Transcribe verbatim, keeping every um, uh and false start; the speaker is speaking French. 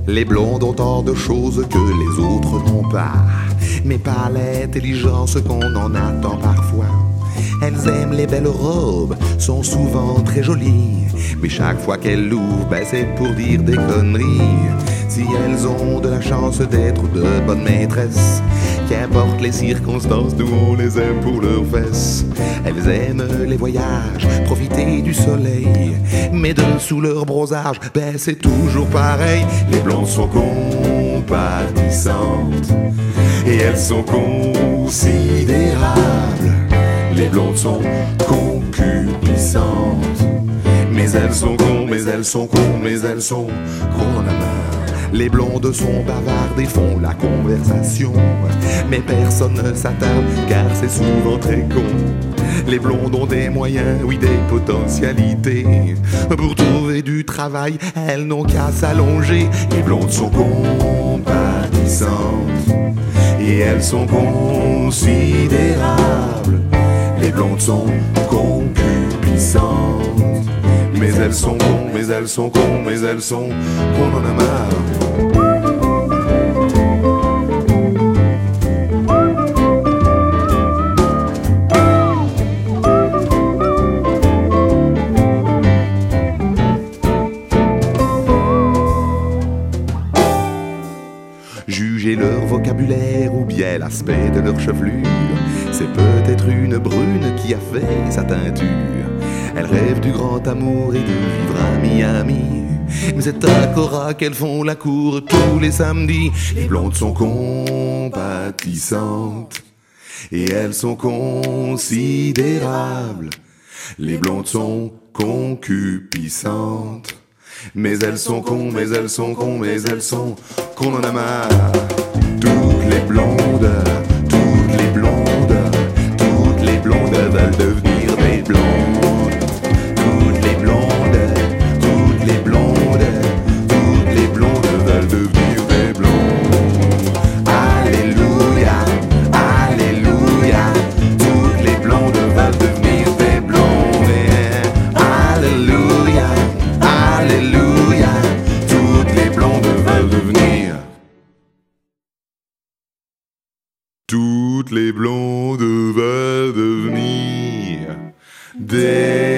Les blondes ont tant de choses que les autres n'ont pas, mais pas l'intelligence qu'on en attend parfois. Elles aiment les belles robes, sont souvent très jolies, mais chaque fois qu'elles l'ouvrent, ben c'est pour dire des conneries. Si elles ont de la chance d'être de bonnes maîtresses, qu'importe les circonstances, nous on les aime pour leurs fesses. Elles aiment les voyages, profiter du soleil, mais dessous leur bronzage, ben c'est toujours pareil. Les blondes sont compatissantes et elles sont considérables. Les blondes sont concupiscentes, mais elles sont cons, mais elles sont cons, mais elles sont qu'on en a marre. Les blondes sont bavardes et font la conversation, mais personne ne s'attarde car c'est souvent très con. Les blondes ont des moyens, oui des potentialités, pour trouver du travail, elles n'ont qu'à s'allonger. Les blondes sont compatissantes et elles sont considérables. Les blondes sont concupiscentes, mais elles sont cons, mais elles sont cons, mais elles sont qu'on en a marre. Juger leur vocabulaire ou bien l'aspect de leur chevelure, c'est peut-être une brune qui a fait sa teinture. Elle rêve du grand amour et de vivre à Miami, mais c'est à Cora qu'elles font la cour tous les samedis. Les blondes sont compatissantes et elles sont considérables. Les blondes sont concupissantes, mais elles sont cons, mais elles sont cons, mais elles sont qu'on en a marre. Toutes les blondes, toutes les blondes, toutes les blondes veulent devenir des blondes. Toutes les blondes, toutes les blondes, toutes les blondes veulent devenir des blondes. Alléluia, alléluia, toutes les blondes veulent devenir des blondes. Alléluia, alléluia, toutes les blondes veulent devenir. Toutes les blondes veulent devenir des